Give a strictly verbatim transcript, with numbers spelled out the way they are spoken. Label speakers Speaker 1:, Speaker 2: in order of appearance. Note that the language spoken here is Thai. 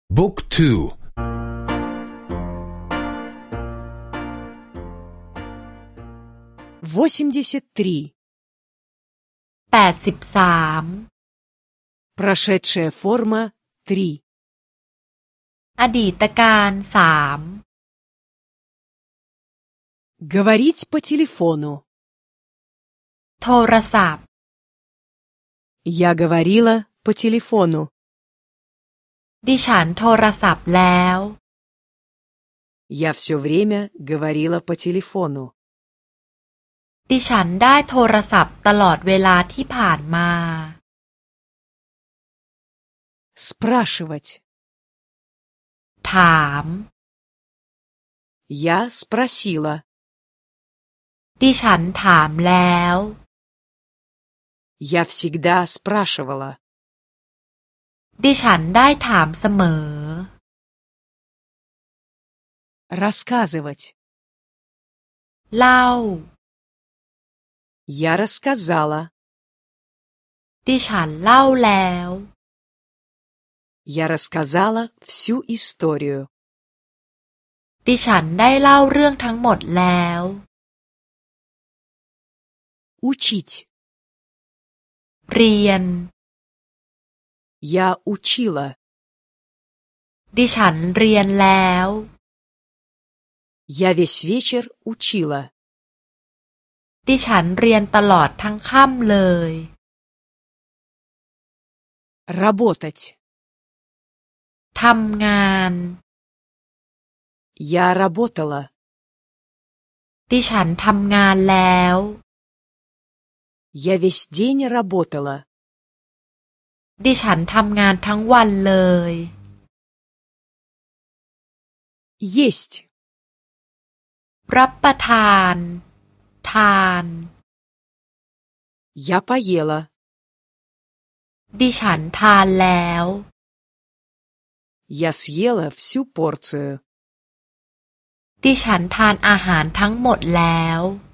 Speaker 1: บุ๊กทู
Speaker 2: восемьдесят три
Speaker 3: แปดสิบสาม
Speaker 2: прошедшая форма три
Speaker 3: อดีตการสาม
Speaker 2: говорить по телефону
Speaker 3: โทรศัพท์
Speaker 2: я говорила по телефону
Speaker 3: ดิฉันโทรศัพท์แล้ว
Speaker 2: я все время говорила по телефону
Speaker 3: ดิฉันได้โทรศัพท์ตลอดเวลาที่ผ่านมา
Speaker 2: спрашивать
Speaker 3: ถาม
Speaker 2: я спросила
Speaker 3: ดิฉันถามแล้ว
Speaker 2: я всегда спрашивала
Speaker 3: ดิฉันได้ถามเสมอ
Speaker 2: рассказывать
Speaker 3: เล่า
Speaker 2: я рассказала
Speaker 3: ดิฉันเล่าแล้ว
Speaker 2: я рассказала всю историю
Speaker 3: ดิฉันได้เล่าเรื่องทั้งหมดแล้ว
Speaker 2: учить
Speaker 3: เรียน
Speaker 2: я учила
Speaker 3: ดิฉันเรียนแล้ว
Speaker 2: я весь вечер учила
Speaker 3: ดิฉันเรียนตลอดทั้งค่ำเลย
Speaker 2: работать
Speaker 3: ทำงาน
Speaker 2: я работала
Speaker 3: ดิฉันทำงานแล้ว
Speaker 2: я весь день работала
Speaker 3: ดิฉันทำงานทั้งวันเลย
Speaker 2: есть
Speaker 3: รับประทาน ทาน
Speaker 2: я поела
Speaker 3: ดิฉันทานแล้ว
Speaker 2: я съела всю порцию
Speaker 3: ดิฉันทานอาหารทั้งหมดแล้ว